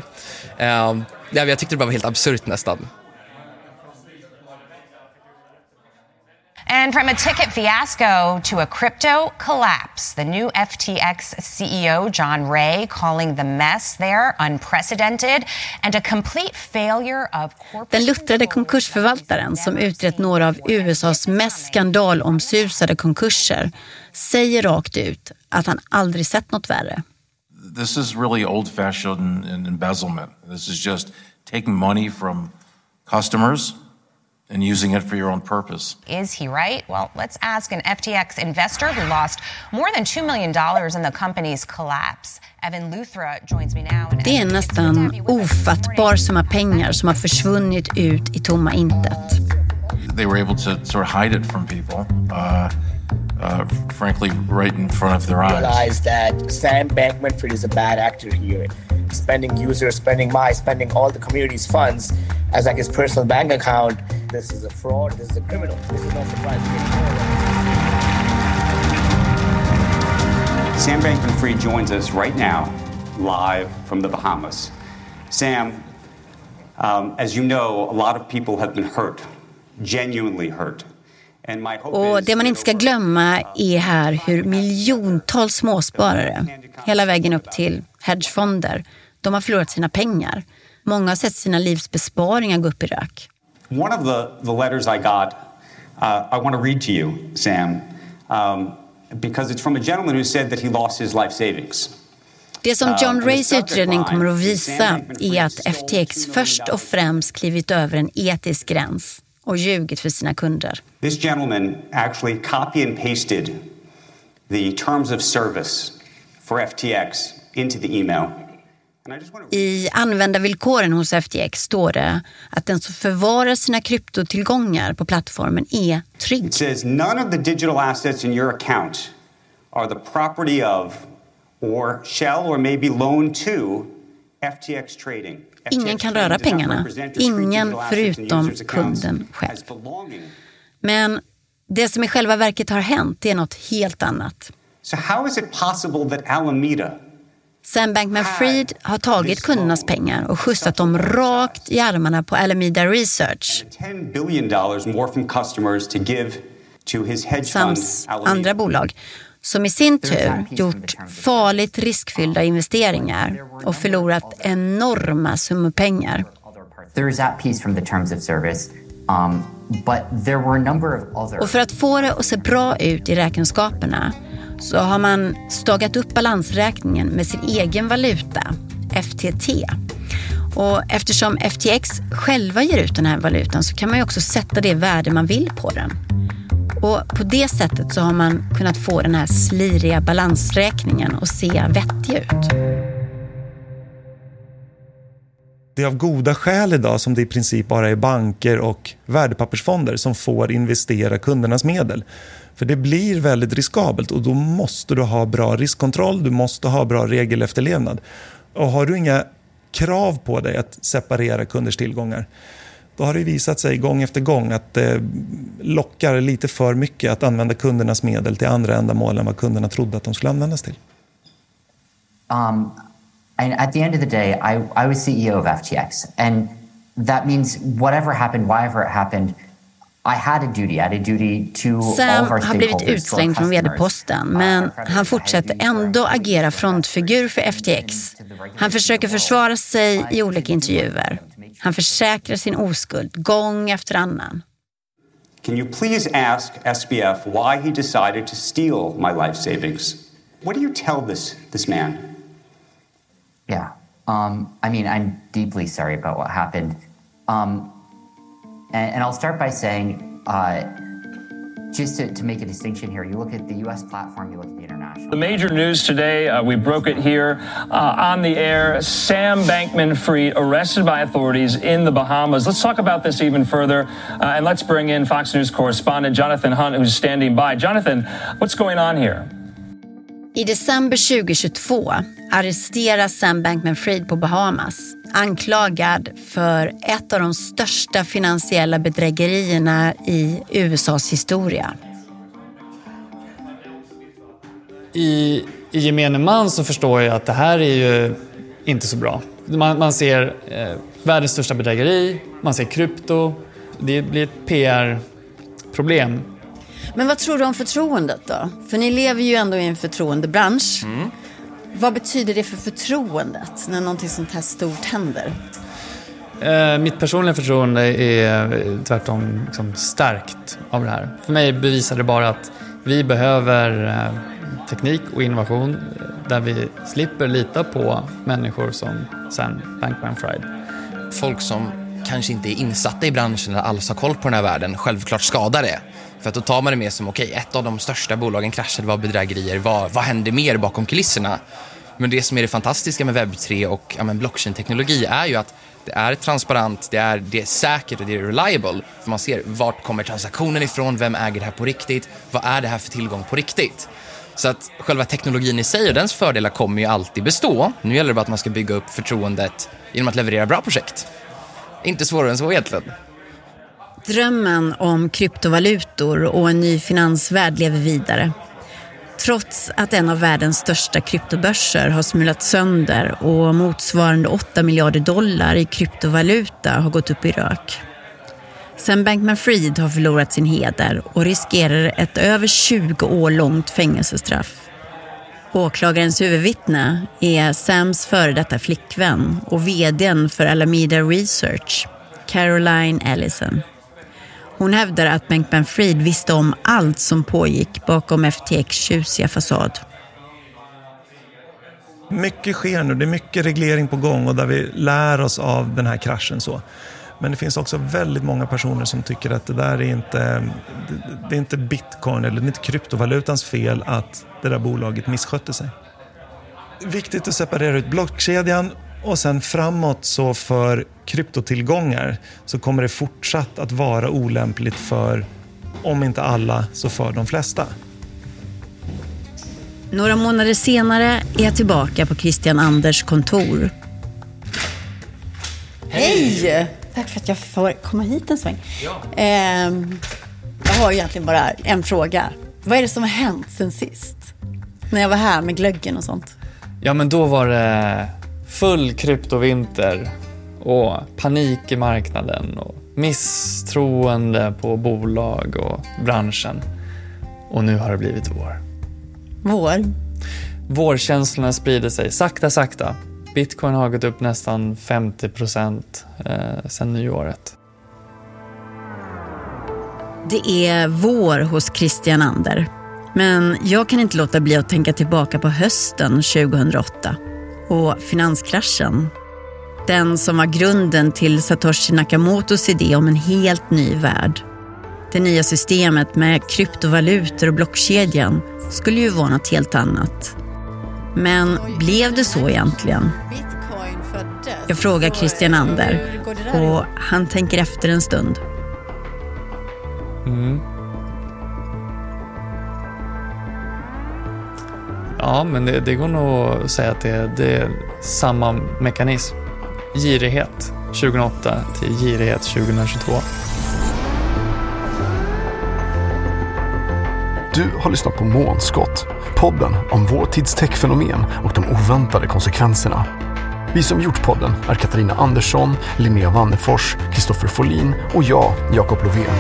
Jag tyckte det bara var helt absurt nästan. And from a ticket fiasco to a crypto collapse, the new FTX CEO John Ray calling the mess there unprecedented and a complete failure of corporate... Den luttrade konkursförvaltaren som utrett några av USAs mest skandalomsusade konkurser säger rakt ut att han aldrig sett något värre. This is really old-fashioned embezzlement. This is just taking money from customers and using it for your own purpose. Is he right? Well, let's ask an FTX investor who lost more than $2 million in the company's collapse. Evan Luthra joins me now. Det är nästan ofattbar summa pengar som har försvunnit ut i tomma intet. They were able to sort of hide it from people, frankly, right in front of their eyes. Realize that Sam Bankman-Fried is a bad actor here. Spending users, spending all the community's funds as like his personal bank account. This is a fraud, this is a criminal. This is no surprise. Sam Bankman-Fried joins us right now, live from the Bahamas. Sam, as you know, a lot of people have been hurt, genuinely hurt. Och det man inte ska glömma är här hur miljontals småsparare, hela vägen upp till hedgefonder, de har förlorat sina pengar. Många har sett sina livsbesparingar gå upp i rök. One of the letters I got, I want to read to you, Sam, because it's from a gentleman who said that he lost his life savings. Det som John Rays utredning kommer att visa är att FTX först och främst klivit över en etisk gräns och ljugit för sina kunder. This gentleman actually copy and pasted the terms of service for FTX into the email. I användarvillkoren hos FTX står det att den som förvarar sina kryptotillgångar på plattformen är trygg. It says none of the digital assets in your account are the property of or shall or may be loaned to FTX Trading. Ingen kan röra pengarna. Ingen förutom kunden själv. Men det som i själva verket har hänt är något helt annat. So how is it possible that Alameda, Sam Bankman-Fried har tagit kundernas pengar och skjutsat dem rakt i armarna på Alameda Research, $10 billion more from customers to give to his hedge fund, Sams andra bolag, som i sin tur gjort farligt riskfyllda investeringar och förlorat enorma summor pengar. There is that piece from the terms of service, but there were a number of other... Och för att få det att se bra ut i räkenskaperna så har man stagat upp balansräkningen med sin egen valuta, FTT. Och eftersom FTX själva ger ut den här valutan så kan man ju också sätta det värde man vill på den. Och på det sättet så har man kunnat få den här sliriga balansräkningen att se vettig ut. Det är av goda skäl idag som det i princip bara är banker och värdepappersfonder som får investera kundernas medel. För det blir väldigt riskabelt och då måste du ha bra riskkontroll, du måste ha bra regelefterlevnad. Och har du inga krav på dig att separera kunders tillgångar, då har det visat sig gång efter gång att det lockar lite för mycket att använda kundernas medel till andra ändamål än vad kunderna trodde att de skulle användas till. And at the end of the day, I was CEO of FTX, and that means whatever happened, wherever it happened, I had a duty to Sam all of our har blivit stakeholders, utslängd från vd-posten, men han fortsätter ändå agera frontfigur för FTX. Han försöker försvara sig i olika intervjuer. Han försäkrar sin oskuld gång efter annan. Can you please ask SBF why he decided to steal my life savings? What do you tell this man? Yeah. I mean, I'm deeply sorry about what happened. And I'll start by saying, just to make a distinction here, you look at the U.S. platform, you look at the international. The major news today, we broke it here on the air. Sam Bankman-Fried arrested by authorities in the Bahamas. Let's talk about this even further, and let's bring in Fox News correspondent Jonathan Hunt, who's standing by. Jonathan, what's going on here? I december 2022 arresteras Sam Bankman-Fried på Bahamas, anklagad för ett av de största finansiella bedrägerierna i USAs historia. I gemene man så förstår jag att det här är ju inte så bra. Man ser världens största bedrägeri, man ser krypto, det blir ett PR-problem. Men vad tror du om förtroendet då? För ni lever ju ändå i en förtroendebransch. Vad betyder det för förtroendet när någonting sånt här stort händer? Mitt personliga förtroende är tvärtom liksom stärkt av det här. För mig bevisar det bara att vi behöver teknik och innovation där vi slipper lita på människor som Sam Bankman-Fried. Folk som kanske inte är insatta i branschen eller alls har koll på den här världen självklart skadar det. För att då tar man det med som ett av de största bolagen kraschade, var bedrägerier, vad händer mer bakom kulisserna? Men det som är det fantastiska med Web3 och blockchain-teknologi är ju att det är transparent, det är säkert och det är reliable. För man ser vart kommer transaktionen ifrån, vem äger det här på riktigt, vad är det här för tillgång på riktigt. Så att själva teknologin i sig och dens fördelar kommer ju alltid bestå. Nu gäller det bara att man ska bygga upp förtroendet genom att leverera bra projekt. Inte svårare än så egentligen. Drömmen om kryptovalutor och en ny finansvärld lever vidare. Trots att en av världens största kryptobörser har smulat sönder och motsvarande $8 miljarder i kryptovaluta har gått upp i rök. Sam Bankman-Fried har förlorat sin heder och riskerar ett över 20 år långt fängelsestraff. Åklagarens huvudvittne är Sams före detta flickvän och vdn för Alameda Research, Caroline Ellison. Hon hävdar att Bankman-Fried visste om allt som pågick bakom FTX tjusiga fasad. Mycket sker nu, det är mycket reglering på gång och där vi lär oss av den här kraschen så. Men det finns också väldigt många personer som tycker att det där är inte bitcoin eller inte kryptovalutans fel att det där bolaget misskötte sig. Viktigt att separera ut blockkedjan och sen framåt så för kryptotillgångar så kommer det fortsatt att vara olämpligt för, om inte alla, så för de flesta. Några månader senare är jag tillbaka på Christian Anders kontor. Hej! Tack för att jag får komma hit en sväng. Ja. Jag har egentligen bara en fråga. Vad är det som har hänt sen sist? När jag var här med glöggen och sånt. Ja, men då var det full kryptovinter och panik i marknaden och misstroende på bolag och branschen. Och nu har det blivit vår. Vår? Vårkänslorna sprider sig sakta. Bitcoin har gått upp nästan 50% sedan nyåret. Det är vår hos Christian Ander. Men jag kan inte låta bli att tänka tillbaka på hösten 2008 och finanskraschen. Den som var grunden till Satoshi Nakamotos idé om en helt ny värld. Det nya systemet med kryptovalutor och blockkedjan skulle ju vara något helt annat. Men blev det så egentligen? Jag frågar Christian Ander och han tänker efter en stund. Ja, men det går nog att säga att det är samma mekanism. Girighet 2008 till girighet 2022. Du har lyssnat på Månskott, podden om vår tids techfenomen och de oväntade konsekvenserna. Vi som gjort podden är Katarina Andersson, Linnea Wannefors, Kristoffer Folin och jag, Jakob Lovén.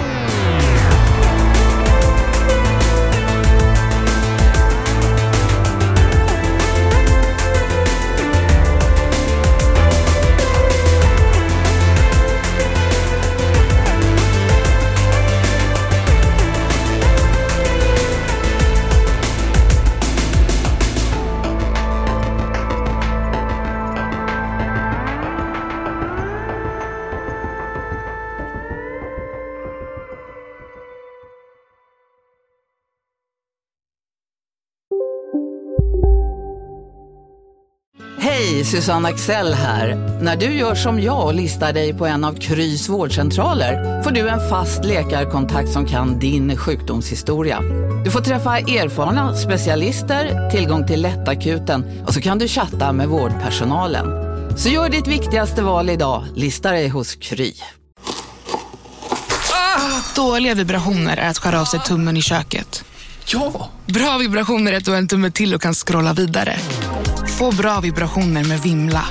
Hej, Susanne Axel här. När du gör som jag och listar dig på en av Krys vårdcentraler får du en fast läkarkontakt som kan din sjukdomshistoria. Du får träffa erfarna specialister, tillgång till lättakuten och så kan du chatta med vårdpersonalen. Så gör ditt viktigaste val idag, lista dig hos Kry. Dåliga vibrationer är att skära av sig tummen i köket. Ja! Bra vibrationer är att du har en tumme till och kan scrolla vidare. Få bra vibrationer med Vimla.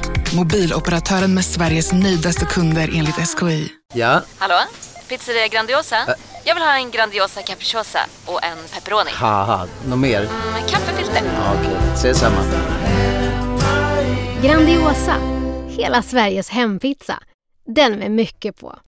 Mobiloperatören med Sveriges nöjdaste kunder enligt SKI. Ja? Hallå? Pizzeria Grandiosa? Jag vill ha en Grandiosa capriciosa och en pepperoni. Haha, något mer? Kaffefilter. Ja, okej, ses samma. Grandiosa, hela Sveriges hempizza. Den med mycket på.